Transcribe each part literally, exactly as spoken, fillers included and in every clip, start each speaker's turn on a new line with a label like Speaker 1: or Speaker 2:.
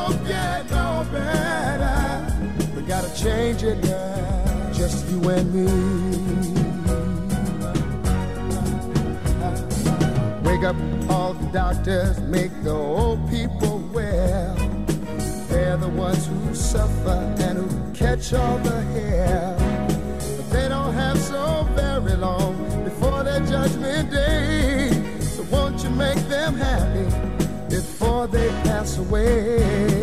Speaker 1: won't get no better. We gotta change it now, just you and me. Wake up all the doctors, make the old people well. They're the ones who suffer and who catch all the hair. But they don't have so very long before their judgment day. So won't you make them happy before they pass away?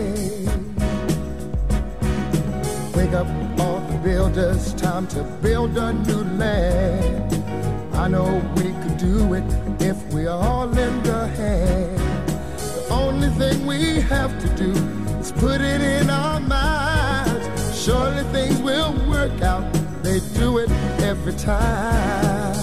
Speaker 1: Wake up all the builders, time to build a new land. I know we could do it if we all lend a hand. The only thing we have to do is put it in our minds. Surely things will work out. They do it every time.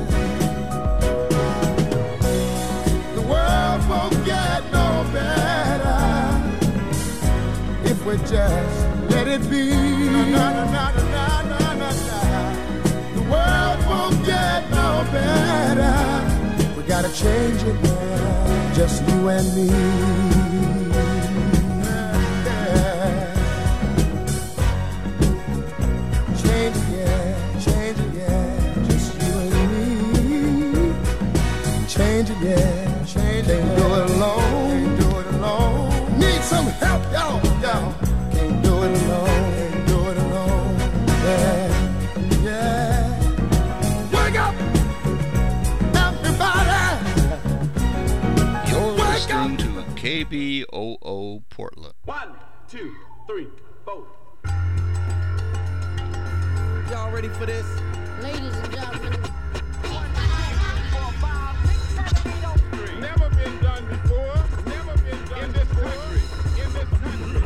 Speaker 1: The world won't get no better if we just let it be. No, no, no, no, no, no, no, no. The world won't get no better. We gotta change it now, just you and me. Change it, yeah, change it. Can't do it alone, can't do it alone. Need some help, y'all, y'all. Can't do it alone, can't do it alone. Yeah, yeah. Wake up, everybody.
Speaker 2: You're
Speaker 1: Wake
Speaker 2: listening
Speaker 1: up.
Speaker 2: to K B O O Portland.
Speaker 3: One, two, three, four.
Speaker 4: Y'all ready for this?
Speaker 5: Ladies and gentlemen.
Speaker 3: Never been done before. Never been done in this country. In this country.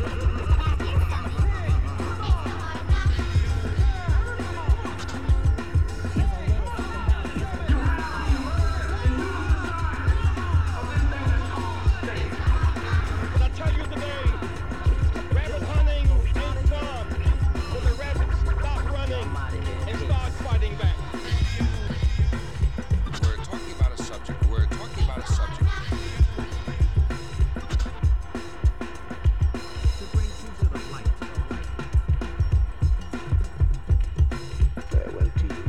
Speaker 3: But I tell you today, rabbit hunting ain't fun when the rabbits stop running and start fighting back.
Speaker 6: We're talking about a subject. We're talking about a subject.
Speaker 4: To bring you to the light.
Speaker 3: Farewell to you,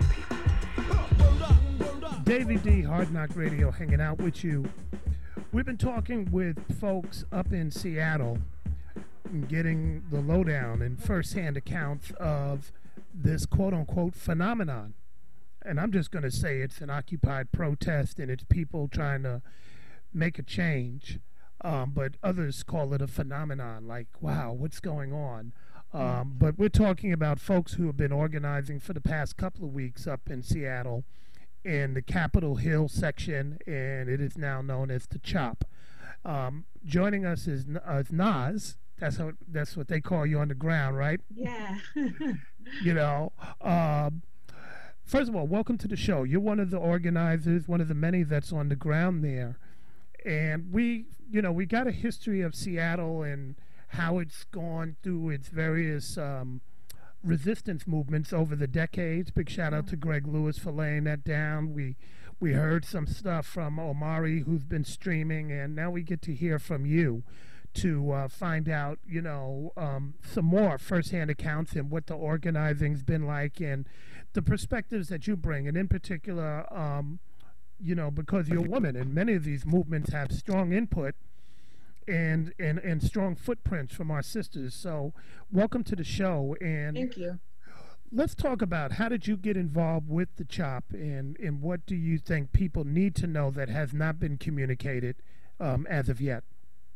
Speaker 3: people.
Speaker 7: Davey D, Hard Knock Radio, hanging out with you. We've been talking with folks up in Seattle and getting the lowdown and firsthand accounts of this quote-unquote phenomenon. And I'm just going to say it's an occupied protest and it's people trying to make a change. Um, but others call it a phenomenon, like, wow, what's going on? Um, but we're talking about folks who have been organizing for the past couple of weeks up in Seattle in the Capitol Hill section, and it is now known as the CHOP. Um, joining us is, uh, is Nas. That's how, that's what they call you on the ground, right?
Speaker 8: Yeah.
Speaker 7: You know, um, first of all, welcome to the show. You're one of the organizers, one of the many that's on the ground there. And we, you know, we got a history of Seattle and how it's gone through its various um, resistance movements over the decades. Big shout out to Greg Lewis for laying that down. We we heard some stuff from Omari, who's been streaming, and now we get to hear from you to uh, find out, you know, um, some more firsthand accounts and what the organizing's been like and the perspectives that you bring. And in particular, um, you know, because you're a woman and many of these movements have strong input and, and, and strong footprints from our sisters. So welcome to the show. And
Speaker 8: Thank you.
Speaker 7: let's talk about how did you get involved with the CHOP and, and what do you think people need to know that has not been communicated um, as of yet?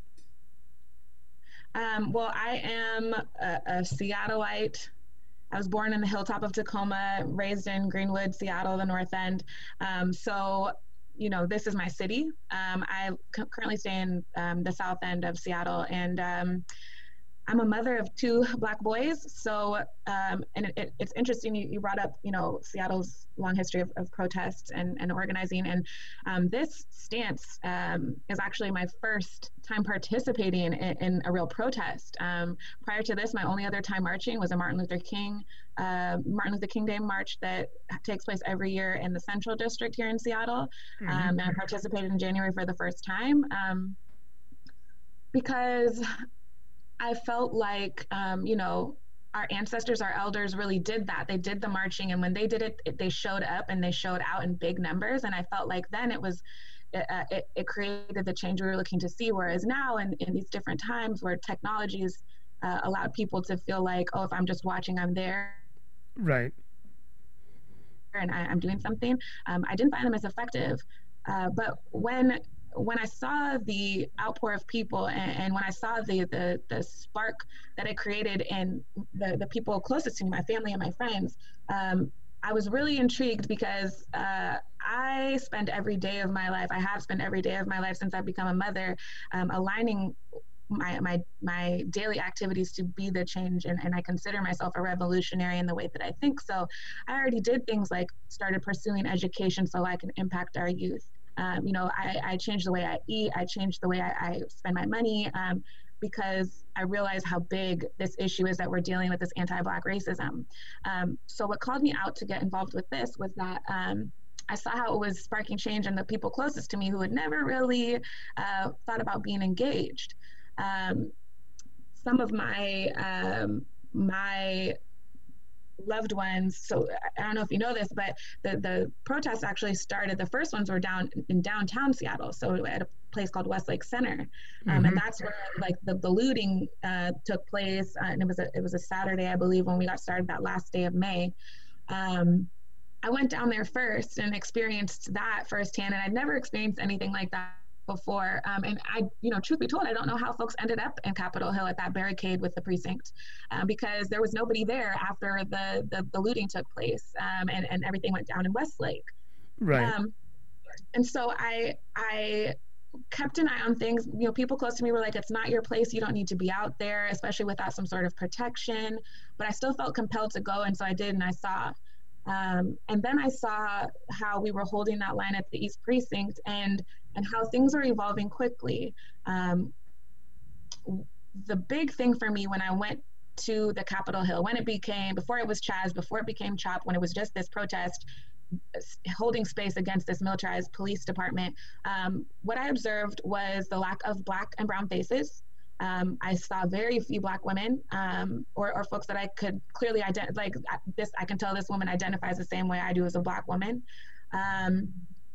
Speaker 8: Um, well, I am a, a Seattleite. I was born in the hilltop of Tacoma, raised in Greenwood, Seattle, the North End. Um, so, you know, this is my city. Um, I c- currently stay in um, the South End of Seattle, and um, I'm a mother of two Black boys. So, um, and it, it, it's interesting, you, you brought up, you know, Seattle's long history of, of protests and, and organizing. And um, this stance um, is actually my first time participating in, in a real protest. Um, prior to this, my only other time marching was a Martin Luther King, uh, Martin Luther King Day March that takes place every year in the Central District here in Seattle. Mm-hmm. Um, and I participated in January for the first time. Um, because I felt like, um, you know, our ancestors, our elders really did that. They did the marching, and when they did it, it they showed up and they showed out in big numbers. And I felt like then it was, it, uh, it, it created the change we were looking to see. Whereas now, in, in these different times where technologies uh, allowed people to feel like, oh, if I'm just watching, I'm there.
Speaker 7: Right.
Speaker 8: And I, I'm doing something. Um, I didn't find them as effective. Uh, but when when I saw the outpour of people, and, and when I saw the, the the spark that it created in the, the people closest to me, my family and my friends, um, I was really intrigued because uh, I spend every day of my life, I have spent every day of my life since I've become a mother, um, aligning my, my my daily activities to be the change, and, and I consider myself a revolutionary in the way that I think. So I already did things like started pursuing education so I can impact our youth. Um, you know, I, I changed the way I eat. I changed the way I, I spend my money um, because I realized how big this issue is that we're dealing with, this anti-Black racism. Um, so what called me out to get involved with this was that um, I saw how it was sparking change in the people closest to me who had never really uh, thought about being engaged. Um, some of my um, my loved ones, so I don't know if you know this, but the, the protests actually started, the first ones were down in downtown Seattle, so at a place called Westlake Center. Um,
Speaker 7: Mm-hmm.
Speaker 8: and that's where like the, the looting uh, took place, uh, and it was, a, it was a Saturday, I believe, when we got started that last day of May. Um, I went down there first and experienced that firsthand, and I'd never experienced anything like that before. Um, and I, you know, truth be told, I don't know how folks ended up in Capitol Hill at that barricade with the precinct, uh, because there was nobody there after the, the, the looting took place, um, and, and everything went down in Westlake.
Speaker 7: Right.
Speaker 8: Um, and so I, I kept an eye on things. You know, people close to me were like, it's not your place. You don't need to be out there, especially without some sort of protection. But I still felt compelled to go. And so I did, and I saw. Um, and then I saw how we were holding that line at the East Precinct, and and how things are evolving quickly. Um, the big thing for me when I went to the Capitol Hill, when it became, before it was Chaz, before it became CHOP, when it was just this protest, holding space against this militarized police department, um, what I observed was the lack of Black and brown faces. Um, I saw very few Black women, um, or, or folks that I could clearly identify, like this, I can tell this woman identifies the same way I do as a Black woman. Um,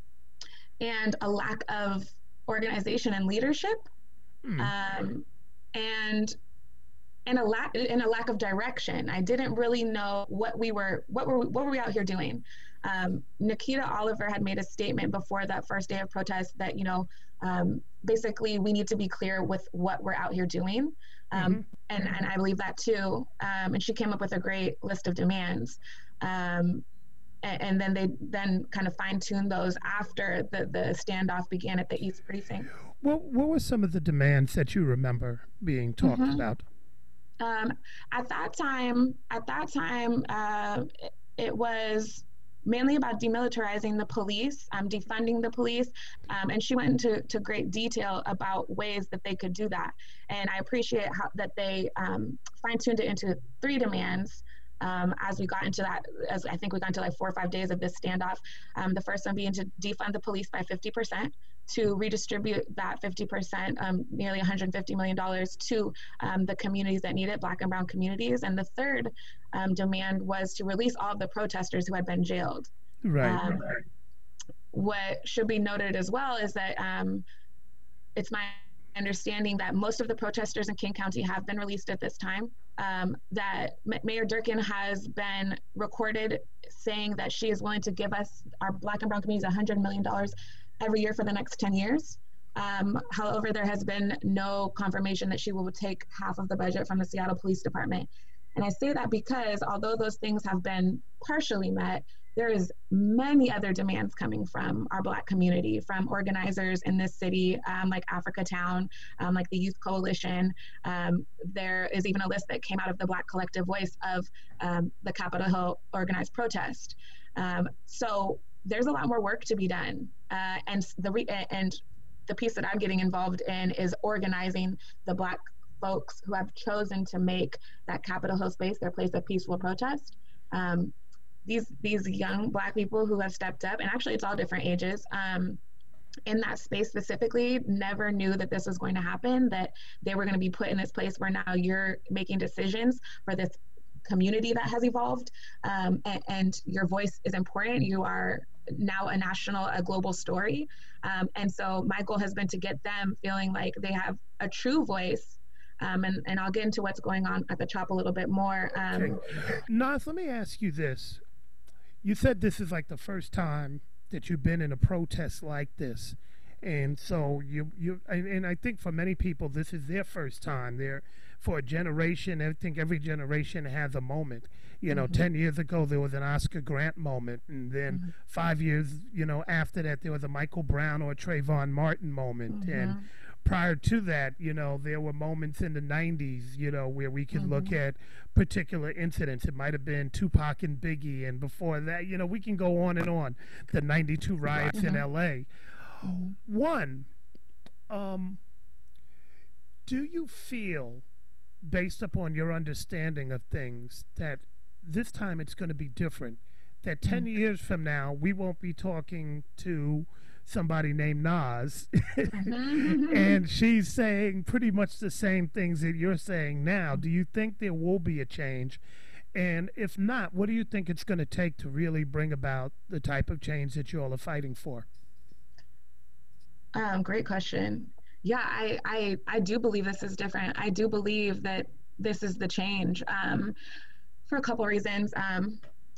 Speaker 8: and a lack of organization and leadership, mm. um, and and a lack and a lack of direction. I didn't really know what we were what were what were we out here doing. Um, Nikita Oliver had made a statement before that first day of protest that, you know, um, basically we need to be clear with what we're out here doing, um, mm-hmm. and and I believe that too. Um, and she came up with a great list of demands. Um, And then they then kind of fine-tuned those after the, the standoff began at the East Precinct.
Speaker 7: What what were some of the demands that you remember being talked mm-hmm. about?
Speaker 8: Um, at that time, at that time, uh, it, it was mainly about demilitarizing the police, um, defunding the police, um, and she went into to great detail about ways that they could do that. And I appreciate how that they um, fine-tuned it into three demands. Um, as we got into that, as I think we got into like four or five days of this standoff. Um, the first one being to defund the police by fifty percent, to redistribute that fifty percent, um, nearly one hundred fifty million dollars to um, the communities that need it, Black and brown communities. And the third um, demand was to release all of the protesters who had been jailed.
Speaker 7: Right.
Speaker 8: Um, what should be noted as well is that um, it's my understanding that most of the protesters in King County have been released at this time. Um, that M- Mayor Durkin has been recorded saying that she is willing to give us, our Black and brown communities, one hundred million dollars every year for the next ten years. Um, however, there has been no confirmation that she will take half of the budget from the Seattle Police Department. And I say that because although those things have been partially met, there is many other demands coming from our Black community, from organizers in this city, um, like Africa Town, um, like the Youth Coalition. Um, there is even a list that came out of the Black Collective Voice of um, the Capitol Hill organized protest. Um, so there's a lot more work to be done. Uh, and the re- and the piece that I'm getting involved in is organizing the Black folks who have chosen to make that Capitol Hill space their place of peaceful protest. Um, These these young Black people who have stepped up, and actually it's all different ages, um, in that space specifically never knew that this was going to happen, that they were going to be put in this place where now you're making decisions for this community that has evolved, um, and, and your voice is important. You are now a national, a global story. Um, and so my goal has been to get them feeling like they have a true voice. Um, and, and I'll get into what's going on at the CHOP a little bit more. Um,
Speaker 7: okay. Nas, let me ask you this. You said this is like the first time that you've been in a protest like this. And so you, you, and, and I think for many people, this is their first time. They're, for a generation, I think every generation has a moment. You know, mm-hmm. ten years ago, there was an Oscar Grant moment. And then mm-hmm. five years, you know, after that, there was a Michael Brown or Trayvon Martin moment. Mm-hmm. And prior to that, you know, there were moments in the nineties, you know, where we could mm-hmm. look at particular incidents. It might have been Tupac and Biggie. And before that, you know, we can go on and on. The ninety-two riots mm-hmm. in L A Mm-hmm. One, um, do you feel, based upon your understanding of things, that this time it's going to be different? That ten mm-hmm. years from now, we won't be talking to somebody named Nas, mm-hmm. and she's saying pretty much the same things that you're saying now. Do you think there will be a change? And if not, what do you think it's going to take to really bring about the type of change that you all are fighting for?
Speaker 8: Um, great question. Yeah, I, I, I do believe this is different. I do believe that this is the change, um, for a couple of reasons. Um,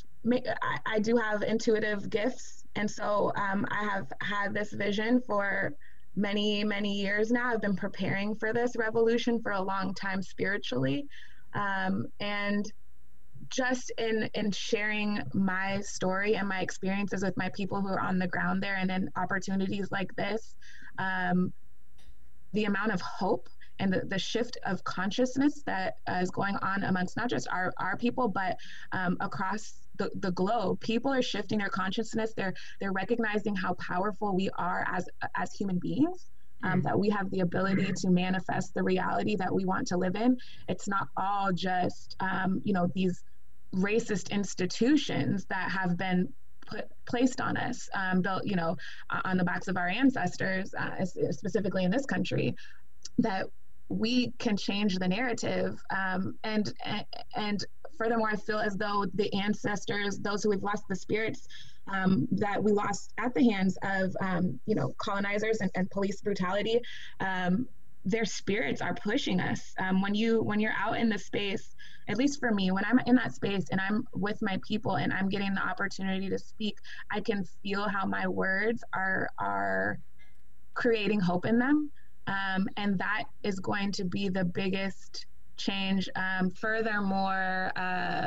Speaker 8: I, I do have intuitive gifts. And so um, I have had this vision for many, many years now. I've been preparing for this revolution for a long time spiritually. Um, and just in, in sharing my story and my experiences with my people who are on the ground there, and in opportunities like this, um, the amount of hope and the, the shift of consciousness that uh, is going on amongst not just our, our people, but um, across the, the globe. People are shifting their consciousness. They're, they're recognizing how powerful we are as, as human beings. Um, that we have the ability to manifest the reality that we want to live in. It's not all just, um, you know, these racist institutions that have been put placed on us, um, built, you know, on the backs of our ancestors, uh, specifically in this country, that we can change the narrative. Um, and, and furthermore, I feel as though the ancestors, those who we've lost the spirits, um, that we lost at the hands of, um, you know, colonizers and, and police brutality, um, their spirits are pushing us. Um, when you, when you're out in the space, at least for me, when I'm in that space and I'm with my people and I'm getting the opportunity to speak, I can feel how my words are, are creating hope in them. Um, and that is going to be the biggest change. Um, furthermore, uh,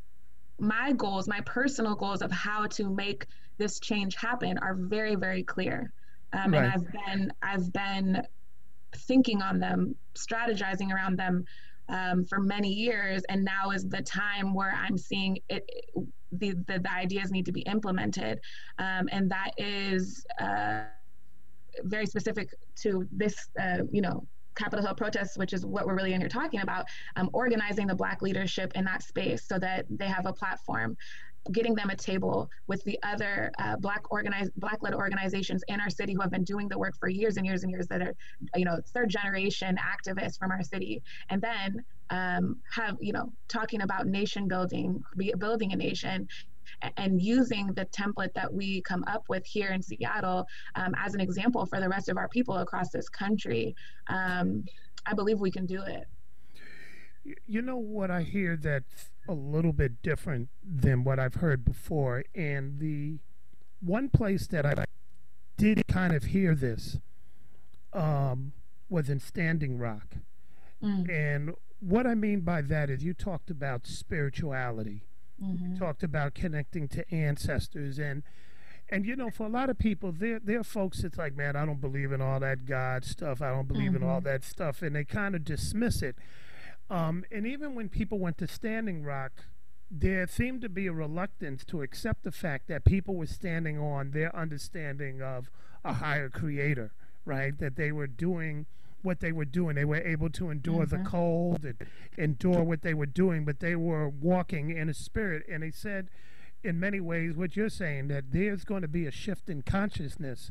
Speaker 8: my goals, my personal goals of how to make this change happen are very, very clear. Um, right. And I've been, I've been thinking on them, strategizing around them um, for many years. And now is the time where I'm seeing it, the, the, the ideas need to be implemented. Um, and that is uh, very specific to this, uh, you know, Capitol Hill protests, which is what we're really in here talking about, um, organizing the Black leadership in that space so that they have a platform, getting them a table with the other uh, Black organized, Black-led organizations in our city who have been doing the work for years and years and years, that are, you know, third generation activists from our city. And then um, have, you know, talking about nation building, building a nation, and using the template that we come up with here in Seattle um, as an example for the rest of our people across this country. Um, I believe we can do it.
Speaker 7: You know what I hear that's a little bit different than what I've heard before, and the one place that I did kind of hear this um, was in Standing Rock. Mm. And what I mean by that is you talked about spirituality. Mm-hmm. Talked about connecting to ancestors, and and you know, for a lot of people, there there are folks that's like, man, I don't believe in all that God stuff. I don't believe mm-hmm. in all that stuff, and they kind of dismiss it. Um, and even when people went to Standing Rock, there seemed to be a reluctance to accept the fact that people were standing on their understanding of a higher creator, right? That they were doing what they were doing. They were able to endure mm-hmm. the cold and endure what they were doing, but they were walking in a spirit. And they said, in many ways, what you're saying, that there's going to be a shift in consciousness.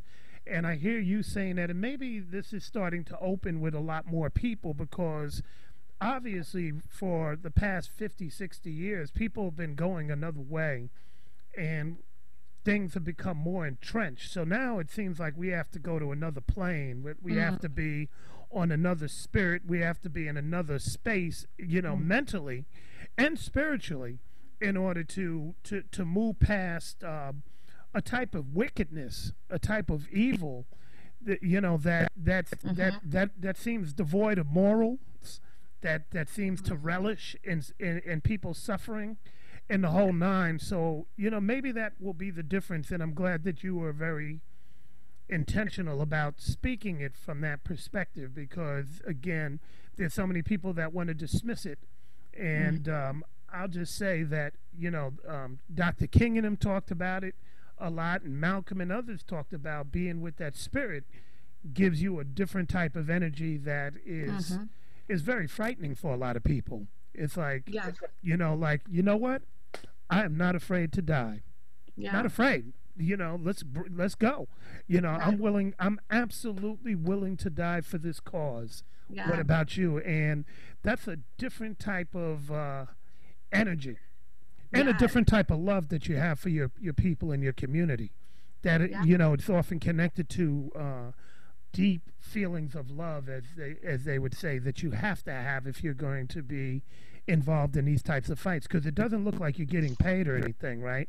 Speaker 7: And I hear you saying that, and maybe this is starting to open with a lot more people because obviously for the past fifty, sixty years, people have been going another way and things have become more entrenched. So now it seems like we have to go to another plane. We, we mm-hmm. have to be on another spirit. We have to be in another space, you know, mm-hmm. mentally and spiritually in order to, to, to move past uh, a type of wickedness, a type of evil, that, you know, that, that, mm-hmm. that, that, that seems devoid of morals, that, that seems mm-hmm. to relish in, in, in people's suffering. And the whole nine. So, you know, maybe that will be the difference. And I'm glad that you were very intentional about speaking it from that perspective because, again, there's so many people that want to dismiss it. And mm. um, I'll just say that, you know, um, Doctor King and him talked about it a lot, and Malcolm and others talked about being with that spirit gives you a different type of energy that is mm-hmm. is very frightening for a lot of people. It's like, yeah. you know, like, you know what? I am not afraid to die. Yeah. Not afraid. You know, let's let's go. You know, right. I'm willing. I'm absolutely willing to die for this cause. Yeah. What about you? And that's a different type of uh, energy and yeah. a different type of love that you have for your, your people and your community. That, it, yeah. you know, it's often connected to uh, deep feelings of love, as they as they would say, that you have to have if you're going to be involved in these types of fights, because it doesn't look like you're getting paid or anything, right?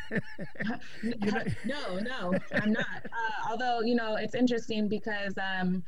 Speaker 8: you know? No, no, I'm not. Uh, although, you know, it's interesting because um,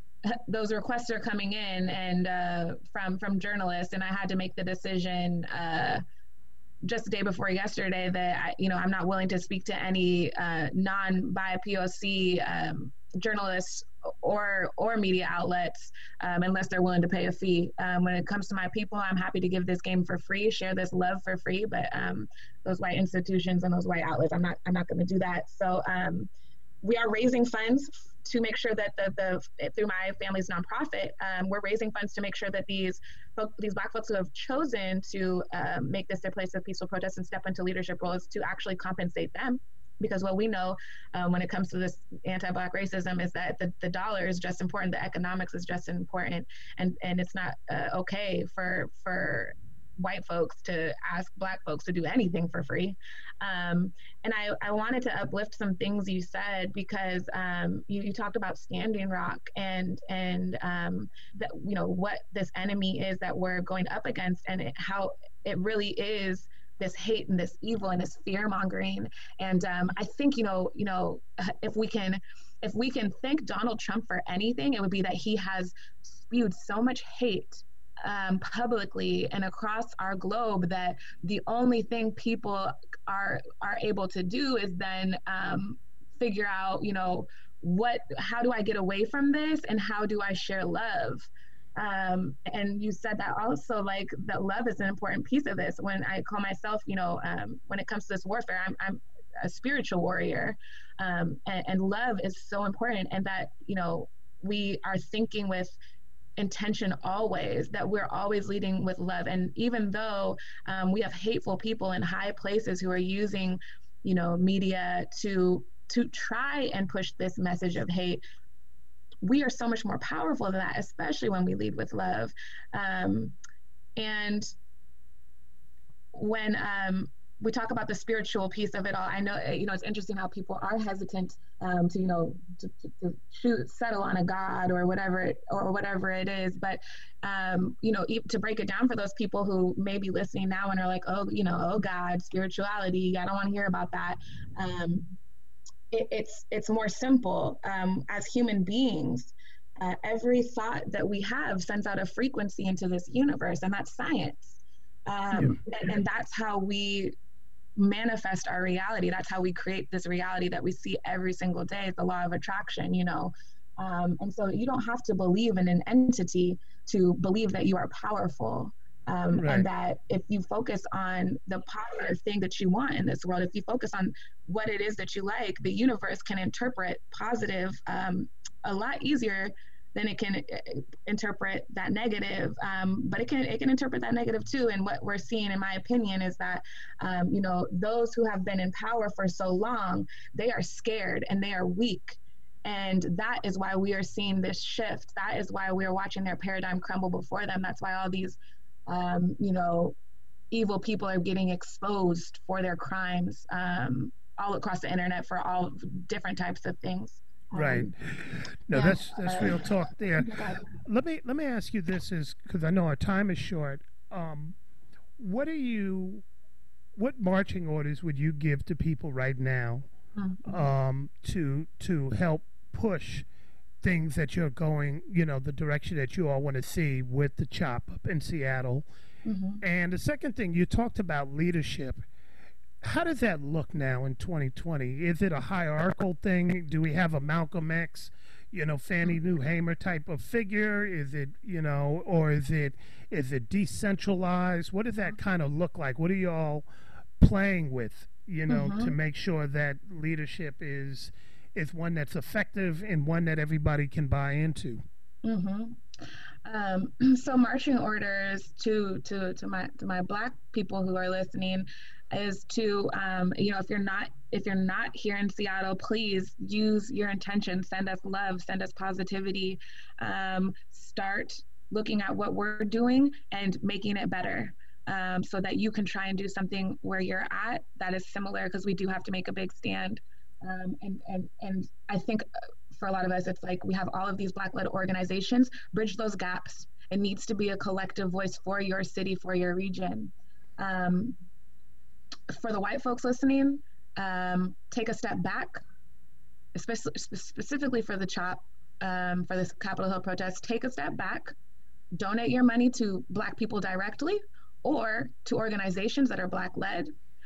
Speaker 8: those requests are coming in and uh, from from journalists, and I had to make the decision uh, just the day before yesterday that I, you know, I'm not willing to speak to any uh, non-B I P O C um, journalists or or media outlets um, unless they're willing to pay a fee. Um, when it comes to my people, I'm happy to give this game for free, share this love for free, but um, those white institutions and those white outlets, I'm not I'm not going to do that. So um, we are raising funds to make sure that the, the through my family's nonprofit, um, we're raising funds to make sure that these folk, these Black folks who have chosen to um, make this their place of peaceful protest and step into leadership roles, to actually compensate them. Because what we know um, when it comes to this anti-Black racism is that the, the dollar is just important, the economics is just important, and, and it's not uh, okay for for white folks to ask Black folks to do anything for free. Um, and I, I wanted to uplift some things you said because um, you, you talked about Standing Rock and and um, that, you know, what this enemy is that we're going up against, and it, how it really is this hate and this evil and this fear mongering. And um, I think, you know, you know, if we can, if we can thank Donald Trump for anything, it would be that he has spewed so much hate um, publicly and across our globe that the only thing people are are able to do is then um, figure out, you know, what, how do I get away from this and how do I share love? Um, and you said that also, like, that love is an important piece of this. When I call myself, you know, um, when it comes to this warfare, I'm, I'm a spiritual warrior, um, and, and love is so important. And that, you know, we are thinking with intention always, that we're always leading with love. And even though um, we have hateful people in high places who are using, you know, media to to try and push this message of hate, we are so much more powerful than that, especially when we lead with love. Um, and when um, we talk about the spiritual piece of it all, I know, you know, it's interesting how people are hesitant um, to, you know, to, to, to shoot, settle on a God or whatever, it, or whatever it is. But, um, you know, to break it down for those people who may be listening now and are like, oh, you know, oh God, spirituality, I don't want to hear about that. Um, It, it's it's more simple. Um, as human beings, uh, every thought that we have sends out a frequency into this universe, and that's science. Um, yeah. and, and that's how we manifest our reality. That's how we create this reality that we see every single day. It's the law of attraction, you know. Um, and so you don't have to believe in an entity to believe that you are powerful. Um, right. And that if you focus on the positive thing that you want in this world, if you focus on what it is that you like, the universe can interpret positive um, a lot easier than it can uh, interpret that negative. Um, but it can it can interpret that negative too. And what we're seeing, in my opinion, is that um, you know, those who have been in power for so long, they are scared and they are weak. And that is why we are seeing this shift. That is why we're watching their paradigm crumble before them. That's why all these, um, you know, evil people are getting exposed for their crimes um, all across the internet for all different types of things.
Speaker 7: Right.
Speaker 8: Um,
Speaker 7: No,
Speaker 8: yeah,
Speaker 7: that's that's
Speaker 8: uh,
Speaker 7: real talk there. Let me let me ask you this, is because I know our time is short. Um, what are you, what marching orders would you give to people right now
Speaker 8: Mhm.
Speaker 7: um, to to help push things that you're going, you know, the direction that you all want to see with the CHOP up in Seattle?
Speaker 8: Mhm.
Speaker 7: And the second thing, you talked about leadership. How does that look now in twenty twenty? Is it a hierarchical thing? Do we have a Malcolm X, you know, Fannie Lou Hamer type of figure? Is it, you know, or is it is it decentralized? What does that kind of look like? What are y'all playing with, you know, to
Speaker 8: Mhm.
Speaker 7: make sure that leadership is is one that's effective and one that everybody can buy into?
Speaker 8: Mm-hmm. Um, so marching orders to to to my to my Black people who are listening is to um, you know, if you're not if you're not here in Seattle, please use your intention. Send us love. Send us positivity. Um, start looking at what we're doing and making it better. Um, so that you can try and do something where you're at that is similar, because we do have to make a big stand. Um, and and and I think for a lot of us, it's like we have all of these Black-led organizations. Bridge those gaps. It needs to be a collective voice for your city, for your region. Um, for the white folks listening, um, take a step back, especially specifically for the CHOP, um, for this Capitol Hill protest. Take a step back, donate your money to Black people directly or to organizations that are Black-led.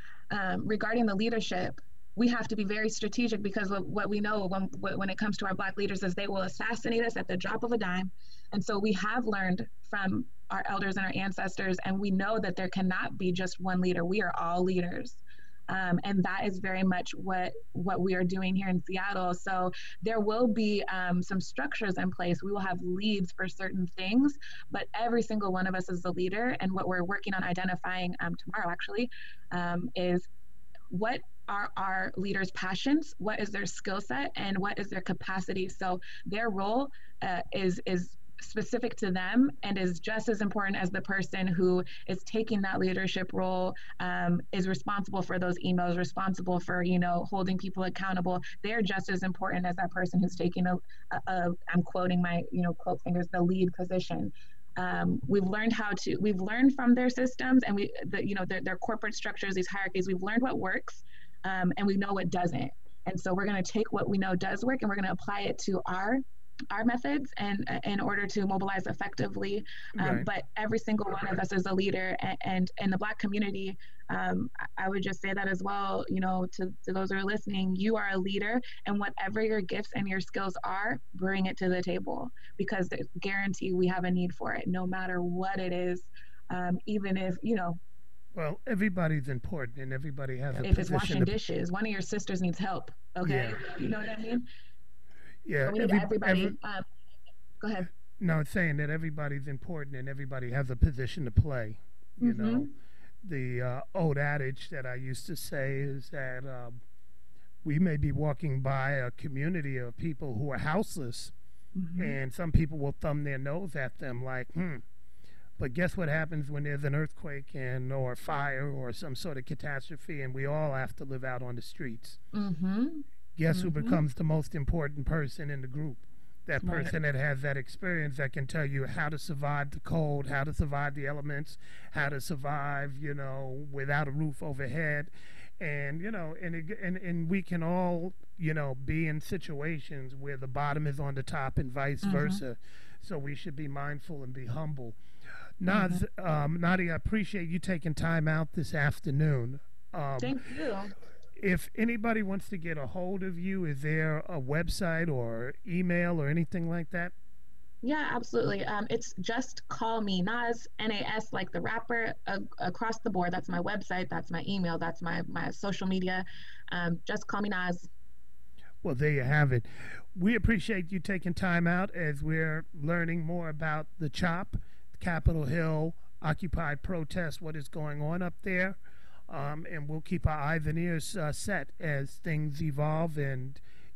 Speaker 8: Um, regarding the leadership, we have to be very strategic, because what, what we know when, when it comes to our Black leaders is they will assassinate us at the drop of a dime. And so we have learned from our elders and our ancestors, and we know that there cannot be just one leader. We are all leaders. Um, and that is very much what, what we are doing here in Seattle. So there will be um, some structures in place. We will have leads for certain things, but every single one of us is a leader. And what we're working on identifying um, tomorrow actually um, is what are our leaders' passions, what is their skill set, and what is their capacity. So their role uh, is is specific to them and is just as important as the person who is taking that leadership role, um, is responsible for those emails, responsible for, you know, holding people accountable. They're just as important as that person who's taking a, a, a I'm quoting my, you know, quote fingers, the lead position. Um, we've learned how to, we've learned from their systems and we, the, you know, their, their corporate structures, these hierarchies, we've learned what works um, and we know what doesn't. And so we're going to take what we know does work and we're going to apply it to our our methods and in order to mobilize effectively. Um,
Speaker 7: Right.
Speaker 8: But every single one of us is a leader, and, and in the Black community, um, I would just say that as well, you know, to, to those who are listening, you are a leader, and whatever your gifts and your skills are, bring it to the table, because there's guarantee we have a need for it, no matter what it is, um, even if, you know,
Speaker 7: Well, everybody's important and everybody has a
Speaker 8: if it's
Speaker 7: position
Speaker 8: washing
Speaker 7: to,
Speaker 8: dishes, one of your sisters needs help, okay?
Speaker 7: Yeah.
Speaker 8: You know what I mean?
Speaker 7: yeah,
Speaker 8: So we need
Speaker 7: every,
Speaker 8: everybody,
Speaker 7: every-
Speaker 8: um, go ahead.
Speaker 7: no, it's saying that everybody's important and everybody has a position to play. You
Speaker 8: Mhm.
Speaker 7: know, the uh, old adage that I used to say is that um, we may be walking by a community of people who are houseless,
Speaker 8: Mhm.
Speaker 7: and some people will thumb their nose at them like, hmm. But guess what happens when there's an earthquake and or fire or some sort of catastrophe, and we all have to live out on the streets?
Speaker 8: Mhm.
Speaker 7: Guess who
Speaker 8: Mhm.
Speaker 7: becomes the most important person in the group? That
Speaker 8: Right.
Speaker 7: person that has that experience that can tell you how to survive the cold, how to survive the elements, how to survive, you know, without a roof overhead. And, you know, and, it, and, and we can all, you know, be in situations where the bottom is on the top and vice
Speaker 8: Mhm.
Speaker 7: versa. So we should be mindful and be humble. Naz, um, Nadia, I appreciate you taking time out this afternoon. Um,
Speaker 8: Thank you.
Speaker 7: if anybody wants to get a hold of you, is there a website or email or anything like that?
Speaker 8: Yeah, absolutely. Um, it's just call me Nas, N A S, like the rapper, uh, across the board. That's my website. That's my email. That's my, my social media. Um, just call me Nas.
Speaker 7: Well, there you have it. We appreciate you taking time out as we're learning more about the CHOP, Capitol Hill Occupy protest, what is going on up there. Um, and we'll keep our eyes and ears uh, set as things evolve and,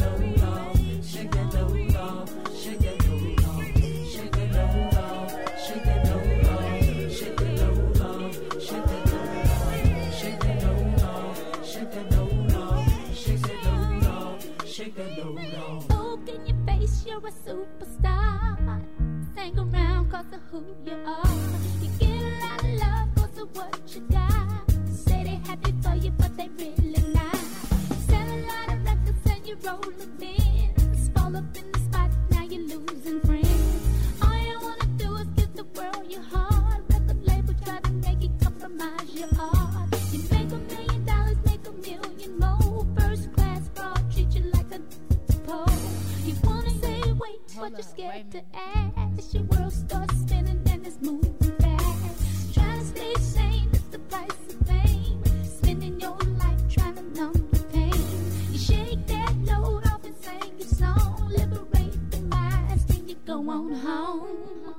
Speaker 9: you are. You get a lot of love 'cause of what you got. Say they happy for you, but they really not. Sell a lot of records and you roll the bins. Fall up in the spot, now you're losing friends. All you wanna do is give the world your heart. Record label try to make it compromise your art. You make a million dollars, make a million more. First class fraud, treat you like a pole. You wanna say wait, but you're scared to ask. Your world starts spinning and it's moving fast. Try to stay sane, it's the price of fame. Spending your life trying to numb the pain. You shake that load off and sing your song. Liberate the minds, then you go on home.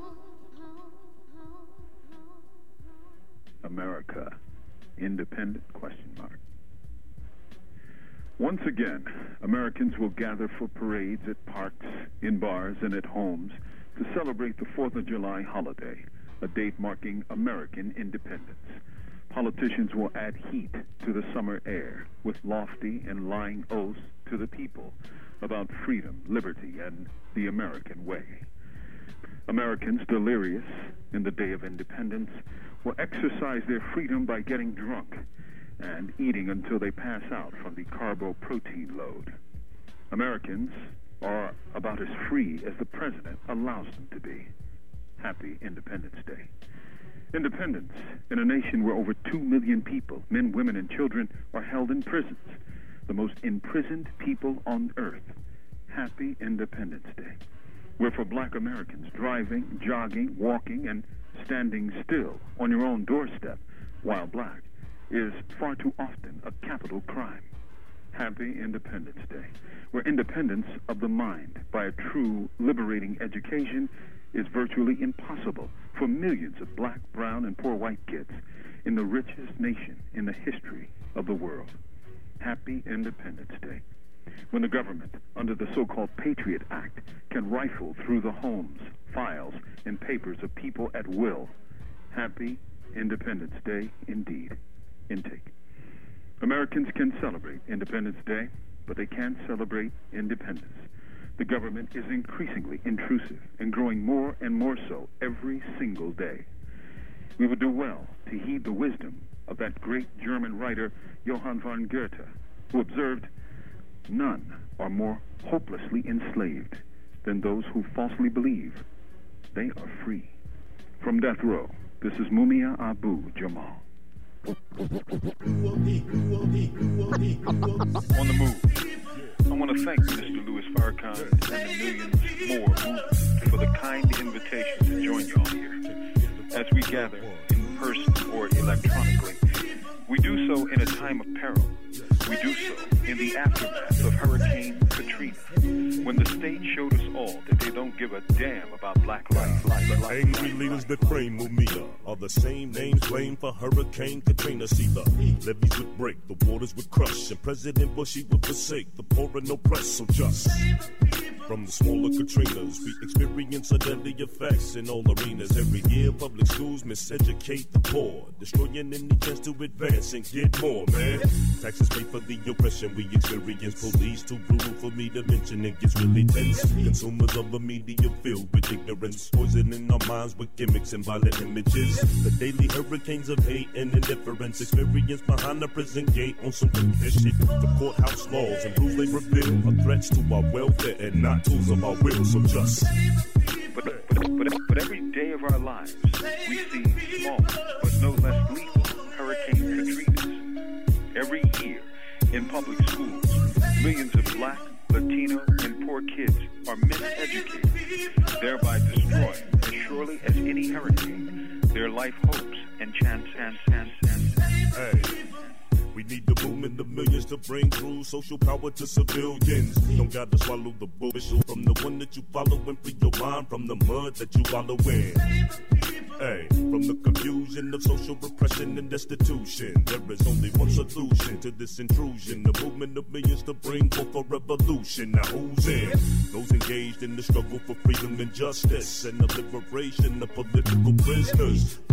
Speaker 10: America, independent, question mark. Once again, Americans will gather for parades at parks, in bars, and at homes to celebrate the fourth of July holiday, a date marking American independence. Politicians will add heat to the summer air with lofty and lying oaths to the people about freedom, liberty, and the American way. Americans delirious in the day of independence will exercise their freedom by getting drunk and eating until they pass out from the carbo-protein load. Americans are about as free as the president allows them to be. Happy Independence Day. Independence in a nation where over two million people, men, women, and children, are held in prisons. The most imprisoned people on earth. Happy Independence Day. Where for black Americans, driving, jogging, walking, and standing still on your own doorstep while black is far too often a capital crime. Happy Independence Day, where independence of the mind by a true liberating education is virtually impossible for millions of black, brown, and poor white kids in the richest nation in the history of the world. Happy Independence Day, when the government, under the so-called Patriot Act, can rifle through the homes, files, and papers of people at will. Happy Independence Day indeed. Intake. Americans can celebrate Independence Day, but they can't celebrate independence. The government is increasingly intrusive and growing more and more so every single day. We would do well to heed the wisdom of that great German writer Johann von Goethe, who observed, "None are more hopelessly enslaved than those who falsely believe they are free." From Death Row, this is Mumia Abu Jamal.
Speaker 11: On the move. I want to thank Mister Louis Farrakhan and the millions more movement for the kind invitation to join y'all here. As we gather in person or electronically, we do so in a time of peril. We do so in the aftermath of Hurricane Katrina, when the state showed us all that they don't give a damn about black life. life,
Speaker 12: the
Speaker 11: life
Speaker 12: angry
Speaker 11: life,
Speaker 12: leaders
Speaker 11: life.
Speaker 12: that frame Mumia are the same names blamed for Hurricane Katrina. See, the levees would break, the waters would crush, and President Bush, he would forsake the poor and oppressed. So just from the smaller Katrinas, we experience the deadly effects in all arenas. Every year, public schools miseducate the poor, destroying any chance to advance and get more, man. Taxes pay for the oppression we experience. Police too brutal for me to mention. It gets really tense. Consumers of the media filled with ignorance, poisoning our minds with gimmicks and violent images. The daily hurricanes of hate and indifference experienced behind the prison gate on some condition. The courthouse laws and rules they reveal are threats to our welfare and not tools of our will. So just
Speaker 11: But, but, but, but every day of our lives, we see small but no less lethal Hurricane Katrinas. Every year, in public schools, millions of black, Latino, and poor kids are miseducated, thereby destroying, as surely as any hurricane, their life hopes and chance, chance, chance, chance.
Speaker 12: Hey. We need the boom in the millions to bring through social power to civilians. Don't gotta swallow the bullshit from the one that you follow and free your mind from the mud that you wallow in. Hey, from the confusion of social repression and destitution, there is only one solution to this intrusion. The movement of millions to bring forth a revolution. Now who's in? Those engaged in the struggle for freedom and justice and the liberation of political prisoners. We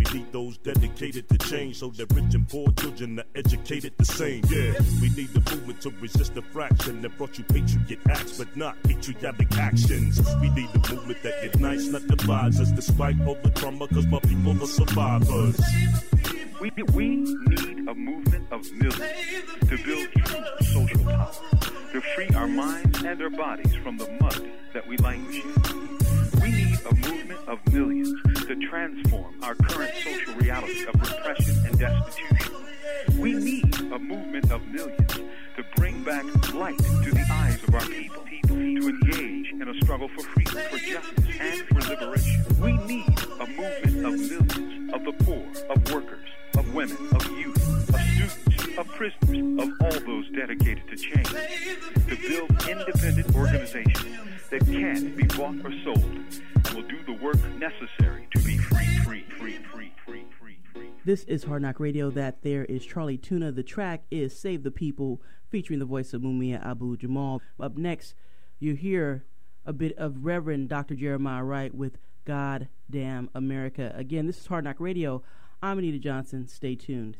Speaker 12: need those dedicated to change so that rich and poor children are educated the same. Yeah, we need the movement to resist the fraction that brought you patriot acts, but not patriotic actions. We need the movement that unites, not divides us, despite all the trauma, cause my people are survivors.
Speaker 11: We, we need a movement of millions to build true social power, to free our minds and our bodies from the mud that we languish in. We need a movement of millions to transform our current social reality of repression and destitution. We need a movement of millions to bring back light to the eyes of our people, to engage in a struggle for freedom, for justice, and for liberation. We need a movement of millions, of the poor, of workers, of women, of youth, of students, of prisoners, of all those dedicated to change, to build independent organizations that can be bought or sold and will do the work necessary to be free, free, free, free, free, free, free.
Speaker 13: This is Hard Knock Radio. That there is Charlie Tuna. The track is Save the People, featuring the voice of Mumia Abu-Jamal. Up next, you hear a bit of Reverend Doctor Jeremiah Wright with God Damn America. Again, this is Hard Knock Radio. I'm Anita Johnson. Stay tuned.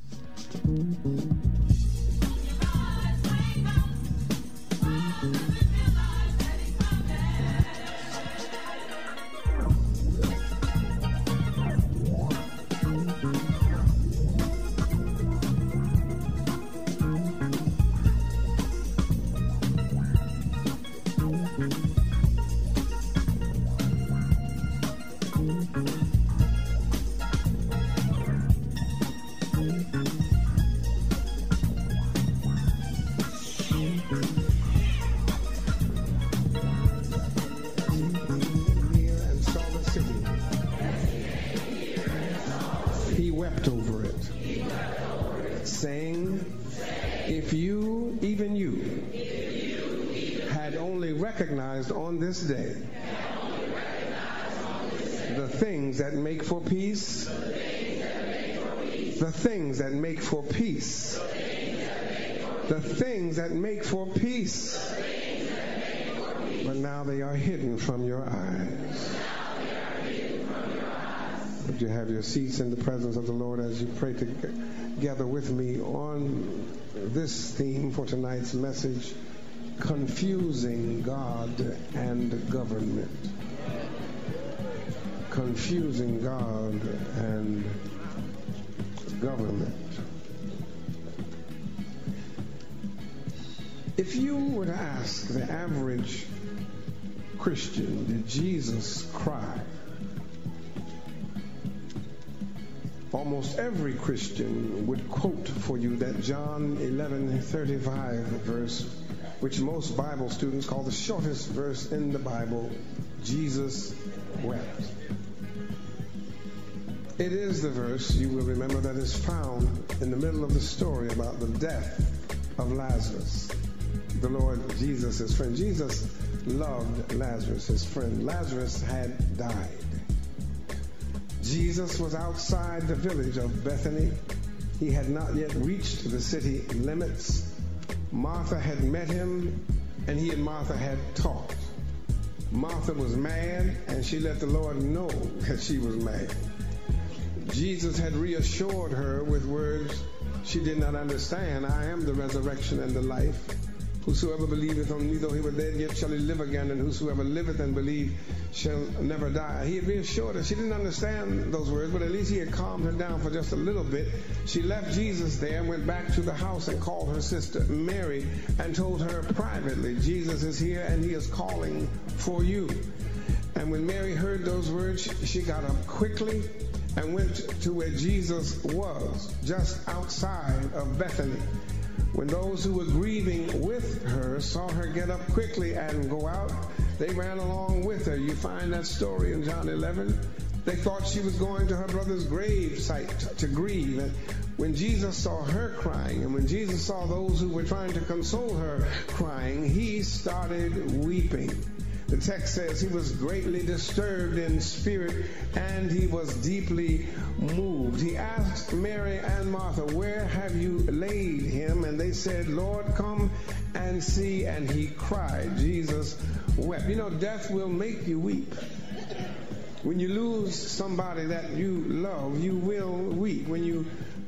Speaker 14: Saying, if you, even you, had only recognized on this day the things that make for peace, the things that make for peace, the things that make for peace, but now they are hidden from your eyes. Would you have your seats in the presence of the Lord as you pray together with me on this theme for tonight's message, confusing God and government. Confusing God and government. If you were to ask the average Christian, did Jesus cry? Almost every Christian would quote for you that John eleven thirty-five verse, which most Bible students call the shortest verse in the Bible. Jesus wept. It is the verse, you will remember, that is found in the middle of the story about the death of Lazarus, the Lord Jesus, his friend. Jesus loved Lazarus, his friend. Lazarus had died. Jesus was outside the village of Bethany. He had not yet reached the city limits. Martha had met him, and he and Martha had talked. Martha was mad, and she let the Lord know that she was mad. Jesus had reassured her with words she did not understand. I am the resurrection and the life. Whosoever believeth on me, though he were dead, yet shall he live again, and whosoever liveth and believe shall never die. He had reassured her. She didn't understand those words, but at least he had calmed her down for just a little bit. She left Jesus there and went back to the house and called her sister Mary and told her privately, Jesus is here and he is calling for you. And when Mary heard those words, she got up quickly and went to where Jesus was, just outside of Bethany. When those who were grieving with her saw her get up quickly and go out, they ran along with her. You find that story in John eleven. They thought she was going to her brother's grave site to grieve. And when Jesus saw her crying, and when Jesus saw those who were trying to console her crying, he started weeping. The text says he was greatly disturbed in spirit and he was deeply moved. He asked Mary and Martha, where have you laid him? And they said, Lord, come and see. And he cried. Jesus wept. You know, death will make you weep. When you lose somebody that you love, you will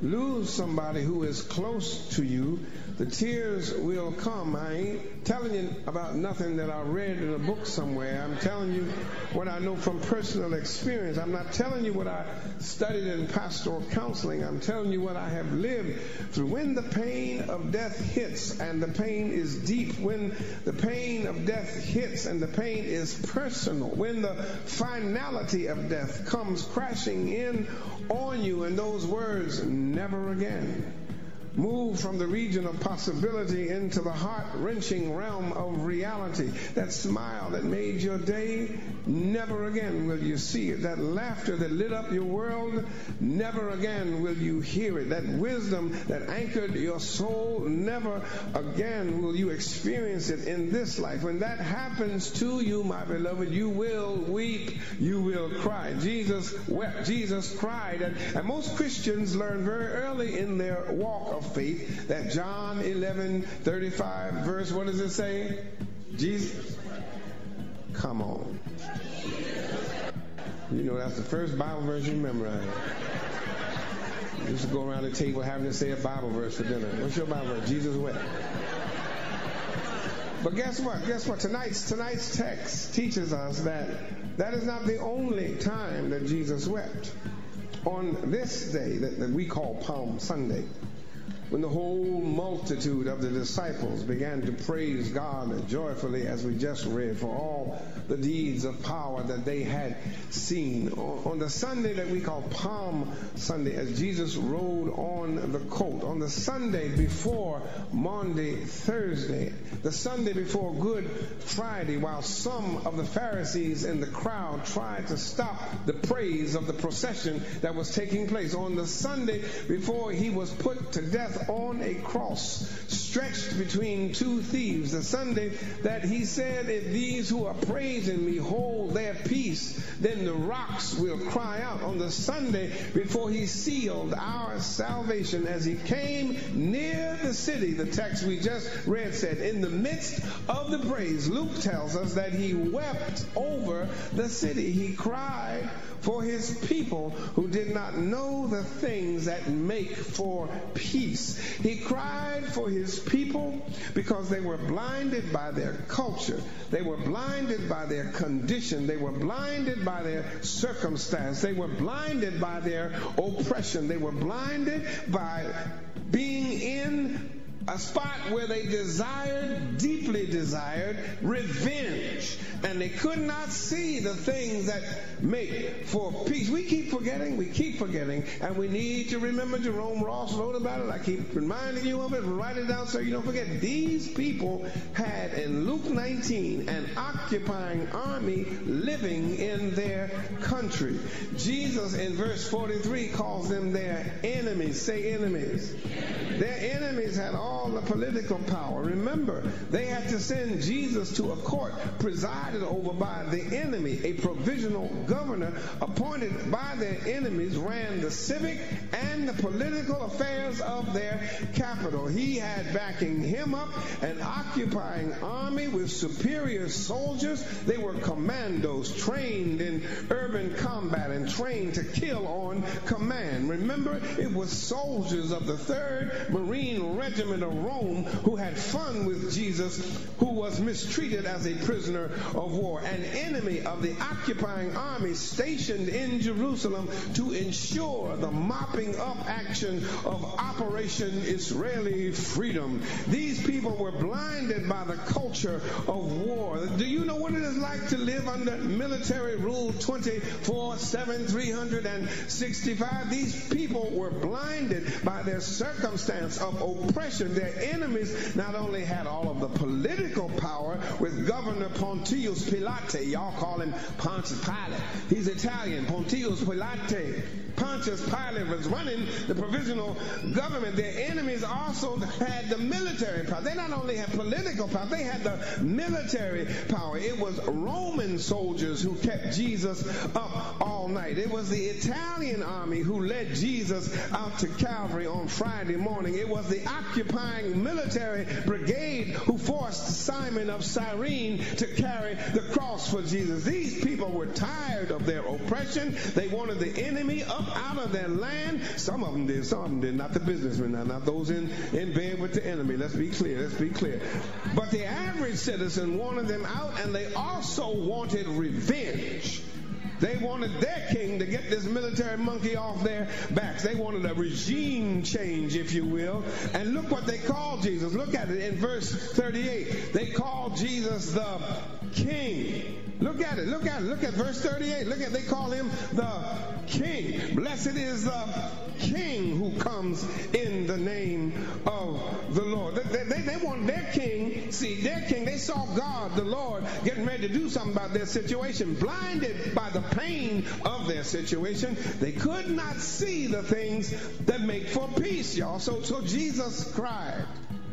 Speaker 14: lose somebody who is close to you, the tears will come. I ain't telling you about nothing that I read in a book somewhere. I'm telling you what I know from personal experience. I'm not telling you what I studied in pastoral counseling. I'm telling you what I have lived through. When the pain of death hits, and the pain is deep, when the pain of death hits and the pain is personal, when the finality of death comes crashing in on you, and those words, never again, move from the region of possibility into the heart-wrenching realm of reality. That smile that made your day, never again will you see it. That laughter that lit up your world, never again will you hear it. That wisdom that anchored your soul, never again will you experience it in this life. When that happens to you, my beloved, you will weep, you will cry. Jesus wept, Jesus cried. And, and most Christians learn very early in their walk of faith that John eleven thirty-five verse, what does it say? Jesus, come on. You know, that's the first Bible verse you memorize. You used to go around the table having to say a Bible verse for dinner. What's your Bible verse? Jesus wept. But guess what? Guess what? Tonight's tonight's text teaches us that that is not the only time that Jesus wept. On this day that, that we call Palm Sunday, when the whole multitude of the disciples began to praise God joyfully, as we just read, for all the deeds of power that they had seen. On the Sunday that we call Palm Sunday, as Jesus rode on the colt, on the Sunday before Maundy Thursday, the Sunday before Good Friday, while some of the Pharisees in the crowd tried to stop the praise of the procession that was taking place, on the Sunday before he was put to death on a cross, stretched between two thieves, the Sunday that he said, if these who are praising me hold their peace, then the rocks will cry out. On the Sunday before he sealed our salvation, as he came near the city, the text we just read said, in the midst of the praise, Luke tells us that he wept over the city. He cried for his people who did not know the things that make for peace. He cried for his people because they were blinded by their culture. They were blinded by their condition. They were blinded by their circumstance. They were blinded by their oppression. They were blinded by being in a spot where they desired, deeply desired, revenge. And they could not see the things that make for peace. We keep forgetting, we keep forgetting, and we need to remember. Jerome Ross wrote about it. I keep reminding you of it. Write it down so you don't forget. These people had, in Luke nineteen, an occupying army living in their country. Jesus, in verse forty-three, calls them their enemies. Say enemies. Their enemies had all all the political power. Remember, they had to send Jesus to a court presided over by the enemy. A provisional governor appointed by their enemies ran the civic and the political affairs of their capital. He had backing him up an occupying army with superior soldiers. They were commandos trained in urban combat and trained to kill on command. Remember, it was soldiers of the third Marine Regiment of Rome who had fun with Jesus, who was mistreated as a prisoner of war. An enemy of the occupying army stationed in Jerusalem to ensure the mopping up action of Operation Israeli Freedom. These people were blinded by the culture of war. Do you know what it is like to live under military rule twenty-four seven, three hundred sixty-five? These people were blinded by their circumstance of oppression. Their enemies not only had all of the political power with Governor Pontius Pilate. Y'all call him Pontius Pilate. He's Italian. Pontius Pilate. Pontius Pilate was running the provisional government. Their enemies also had the military power. They not only had political power, they had the military power. It was Roman soldiers who kept Jesus up all night. It was the Italian army who led Jesus out to Calvary on Friday morning. It was the occupying military brigade who forced Simon of Cyrene to carry the cross for Jesus. These people were tired of their oppression. They wanted the enemy up out of their land. Some of them did, some of them did, not the businessmen, not, not those in, in bed with the enemy. Let's be clear, let's be clear. But the average citizen wanted them out, and they also wanted revenge. They wanted their king to get this military monkey off their backs. They wanted a regime change, if you will. And look what they called Jesus. Look at it in verse thirty-eight. They called Jesus the King. Look at it. Look at it. Look at verse thirty-eight. Look at, they call him the King. Blessed is the King who comes in the name of the Lord. They, they, they want their king. See, their king, they saw God, the Lord, getting ready to do something about their situation. Blinded by the pain of their situation, they could not see the things that make for peace, y'all. So, so Jesus cried.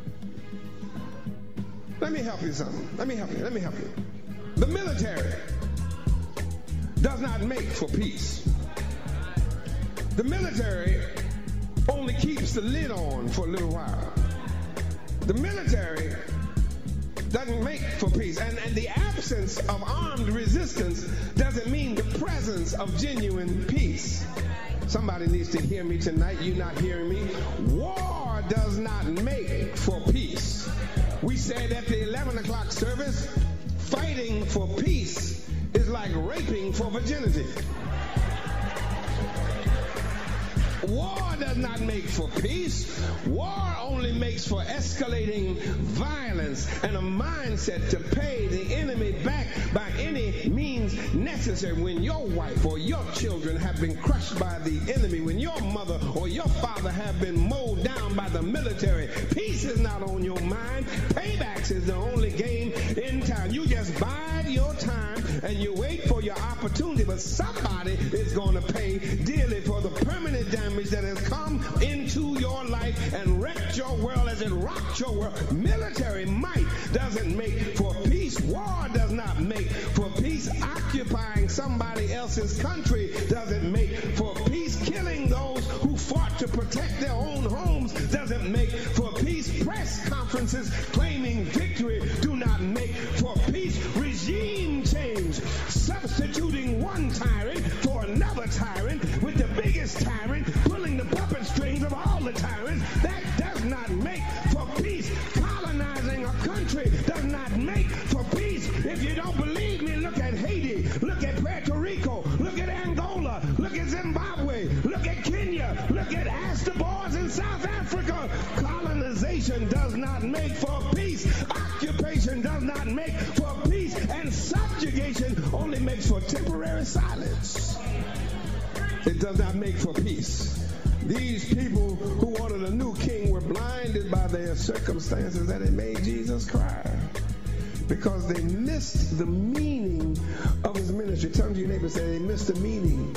Speaker 14: Let me help you something. Let me help you. Let me help you. The military does not make for peace. The military only keeps the lid on for a little while. The military doesn't make for peace. And, and the absence of armed resistance doesn't mean the presence of genuine peace. Somebody needs to hear me tonight. You're not hearing me. War does not make for peace. We said at the eleven o'clock service, fighting for peace is like raping for virginity. War does not make for peace. War only makes for escalating violence and a mindset to pay the enemy back by any means necessary. When your wife or your children have been crushed by the enemy, when your mother or your father have been mowed down by the military, peace is not on your mind. Paybacks is the only game in town. You just bide your time and you wait for your opportunity, but somebody is going to pay dearly for the permanent damage that has come into your life and wrecked your world as it rocked your world. Military might doesn't make for peace. War does not make for peace. Occupying somebody else's country doesn't make for peace. Killing those who fought to protect their own homes doesn't make for peace. Press conferences claiming victory do not make for peace. Regime change, substituting one tyrant for another tyrant, with the biggest tyrant pulling the puppet strings of all the tyrants, that does not make for peace. Colonizing a country does not make for peace. If you don't believe me, look at Haiti, look at Puerto Rico, look at Angola, look at Zimbabwe, look at Kenya, look at Astor Boys in South Africa. Colonization does not make for peace. Occupation does not make for peace. And subjugation only makes for temporary silence. It does not make for peace. These people who wanted a new king were blinded by their circumstances, that it made Jesus cry, because they missed the meaning of his ministry. Turn to your neighbor and say, they missed the meaning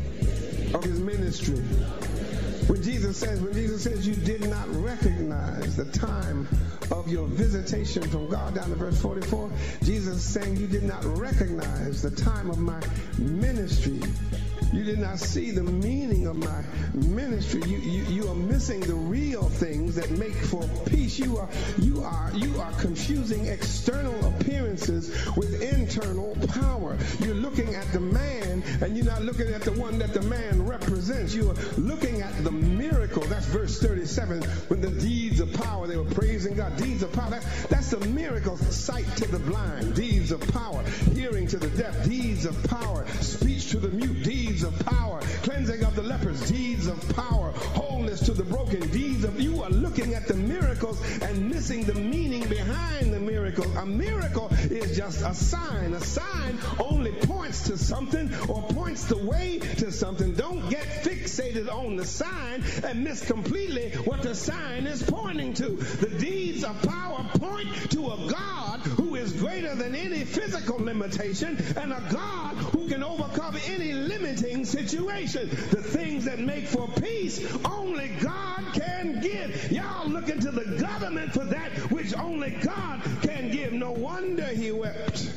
Speaker 14: of his ministry. When Jesus says, when Jesus says you did not recognize the time of your visitation from God, down to verse forty-four, Jesus is saying you did not recognize the time of my ministry. You did not see the meaning of my ministry. You, you, you are missing the real things that make for peace. You are, you are, you are confusing external appearances with internal power. You're looking at the man and you're not looking at the one that the man represents. You are looking at the miracle. That's verse thirty-seven. When the deeds of power, they were praising God. Deeds of power. That's, that's the miracle. Sight to the blind. Deeds of power. Hearing to the deaf. Deeds of power. Speech to the mute. Deeds of power. Cleansing of the lepers. Deeds of power. Wholeness to the broken. Deeds of, you are looking at the miracles and missing the meaning behind the miracle. A miracle is just a sign. A sign only points to something or points the way to something. Don't get fixated on the sign and miss completely what the sign is pointing to. The deeds of power point to a God who is greater than any physical limitation and a God who can overcome any limiting situation. The things that make for peace, only God can give. Y'all looking to the government for that which only God can give. No wonder he wept.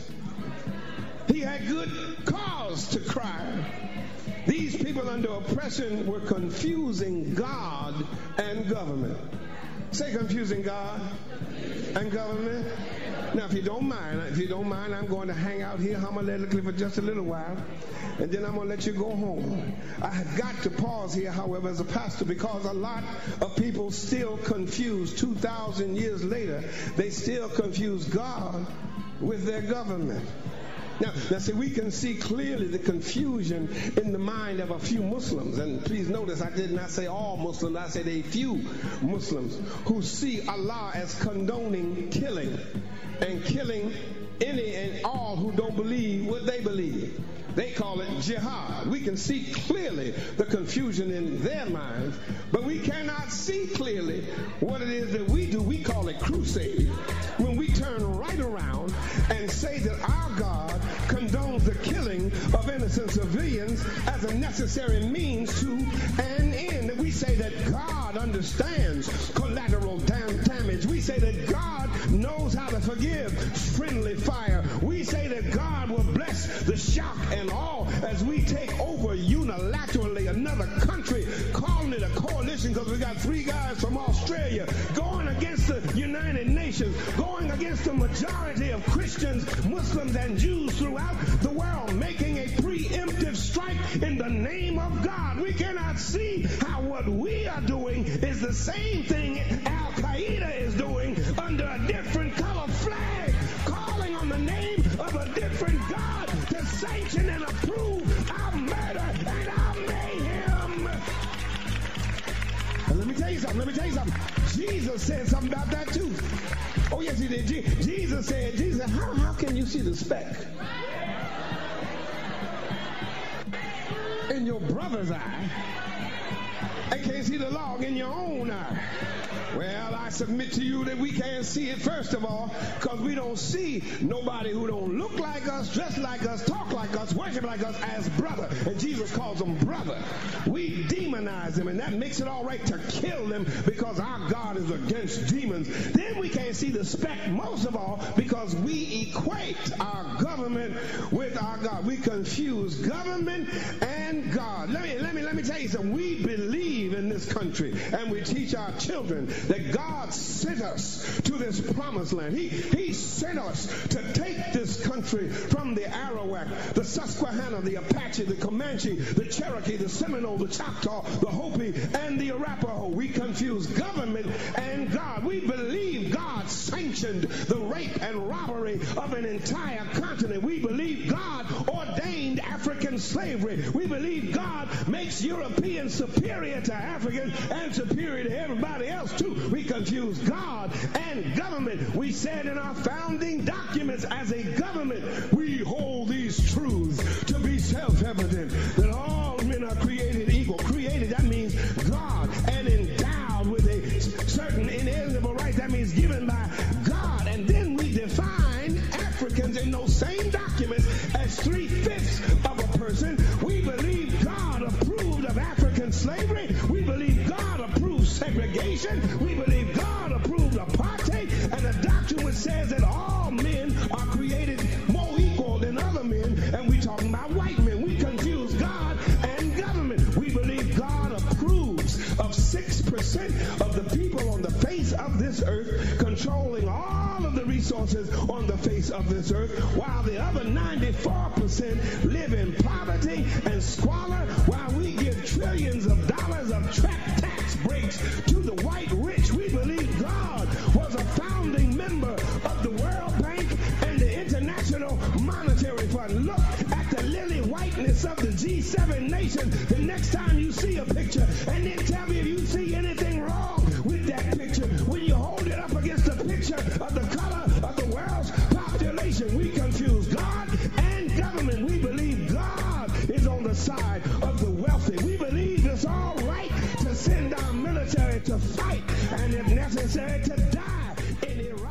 Speaker 14: He had good cause to cry. These people under oppression were confusing God and government. Say confusing God and government. Now, if you don't mind, if you don't mind, I'm going to hang out here homiletically for just a little while. and then I'm going to let you go home. I have got to pause here, however, as a pastor, because a lot of people still confuse. two thousand years later, they still confuse God with their government. Now, now, see, we can see clearly the confusion in the mind of a few Muslims. And please notice, I did not say all Muslims. I said a few Muslims who see Allah as condoning killing and killing any and all who don't believe what they believe. They call it jihad. We can see clearly the confusion in their minds, but we cannot see clearly what it is that we do. We call it crusade. When we turn right around and say that our God condones the killing of innocent civilians as a necessary means to an end. And we say that God understands collateral dam- damage. We say that God knows how to forgive friendly fire. We say that God will bless the shock and all as we take over unilaterally another country, calling it a coalition because we got three guys from Australia going against the United Nations, going against the majority of Christians, Muslims, and Jews throughout the world, making a preemptive strike in the name of God. We cannot see how what we are doing is the same thing Al Qaeda is doing under a different color flag, calling on the name of a different God to sanction and approve our murder and our mayhem. And let me tell you something, let me tell you something. Jesus said something about that too. Oh yes, he did. Je- Jesus said, Jesus said, how, how can you see the speck in your brother's eye and can't see the log in your own eye? Well, I submit to you that we can't see it, first of all, because we don't see nobody who don't look like us, dress like us, talk like us, worship like us as brother. And Jesus calls them brother. We demonize them, and that makes it all right to kill them because our God is against demons. Then we can't see the speck, most of all, because we equate our government with our God. We confuse government and God. Let me, let me, let me tell you something. We believe in this country, and we teach our children that God sent us to this promised land. He, he sent us to take this country from the Arawak, the Susquehanna, the Apache, the Comanche, the Cherokee, the Seminole, the Choctaw, the Hopi, and the Arapaho. We confuse government and God. We believe God sanctioned the rape and robbery of an entire continent. We believe God ordained African slavery. We believe God makes Europeans superior to Africans and superior to everybody else too. We confuse God and government. We said in our founding documents, as a government, we hold these truths to be self-evident, that all men are created equal. Created, that means God, and endowed with a certain inalienable right. That means given by God. And then we define Africans in those same documents as three-fifths of a person. We believe God approved of African slavery. We believe God approved segregation. We believe God approved apartheid, and a doctrine which says that all men are created more equal than other men, and we talking about white men. We confuse God and government. We believe God approves of six percent of the people on the face of this earth, controlling all of the resources on the face of this earth, while the other ninety-four percent live in poverty and squalor, while we give trillions of dollars of track tax breaks to the white rich. We believe God was a founding member of the World Bank and the International Monetary Fund. Look at the lily whiteness of the G seven nations the next time you see a picture, and then tell me if you see anything wrong with that picture when you hold it up against the picture of the color of the world's population. We confuse God and government. We believe God is on the side of the wealthy. We believe it's all right to send our military to fight, and if necessary to die in Iraq.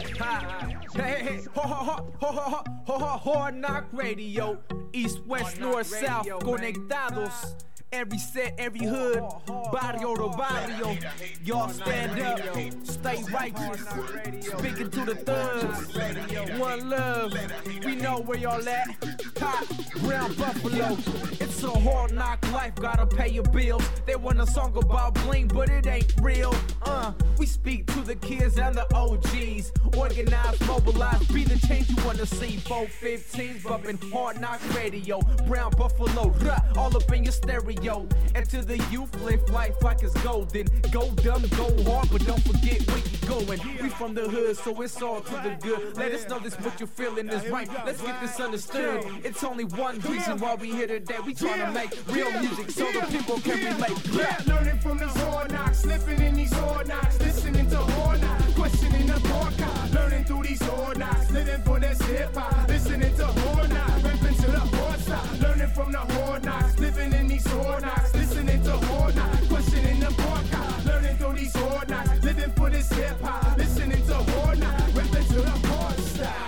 Speaker 4: Hey, hey, hey, ho, ho, ho, ho, ho, ho, ho, Hard Knock Radio, East, West, North, South, conectados every set, every hood, barrio to barrio. Y'all stand up, stay righteous, speaking to the thugs. One love, we know where y'all at. Hot, brown buffalo. It's a hard knock life, gotta pay your bills. They want a song about bling, but it ain't real. Uh, we speak to the kids and the O Gs. Organize, mobilize, be the change you wanna see. four fifteens, bumping hard knock radio. Brown buffalo, rah, all up in your stereo. And to the youth, live life like it's golden. Go dumb, go hard, but don't forget where you going. We from the hood, so it's all to the good. Let us know this what you're feeling is right. Let's get this understood. It's only one reason why we here today. We tryna make real music so the people can relate.
Speaker 15: Yeah, learning from these hard knocks, slipping in these hard knocks, listening to hard knocks, questioning the podcast, learning through these hard knocks, living for this hip hop, listening to hard knocks, rapping to the hard side, learning from the hard knocks, living in these hard knocks, listening to hard knocks, questioning the podcast, learning through these hard knocks, living for this hip hop, listening to hard knocks, rapping to the hard side.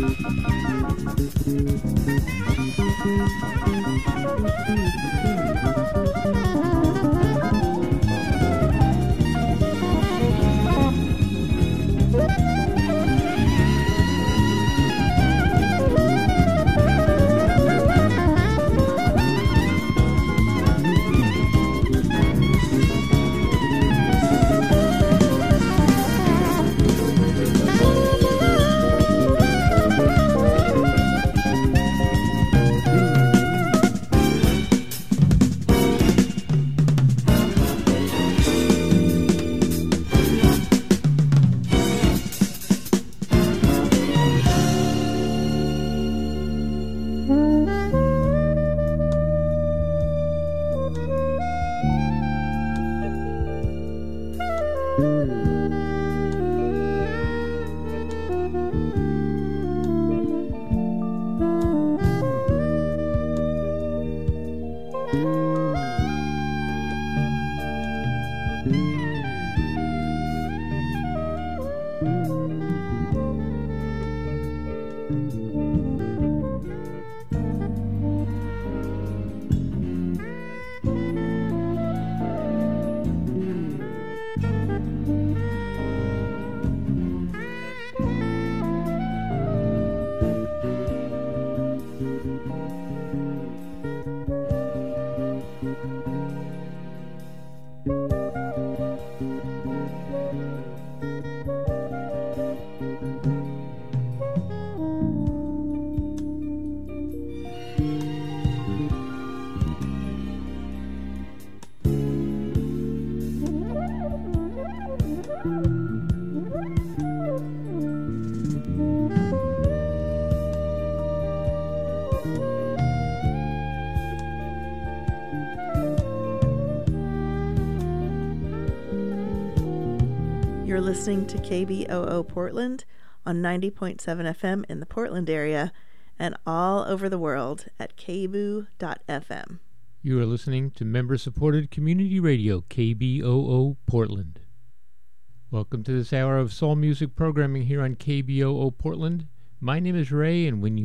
Speaker 16: You're listening to K B O O Portland on ninety point seven F M in the Portland area and all over the world at k b o dot f m.
Speaker 17: You are listening to member-supported community radio K B O O Portland. Welcome to this hour of soul music programming here on K B O O Portland. My name is Ray, and when you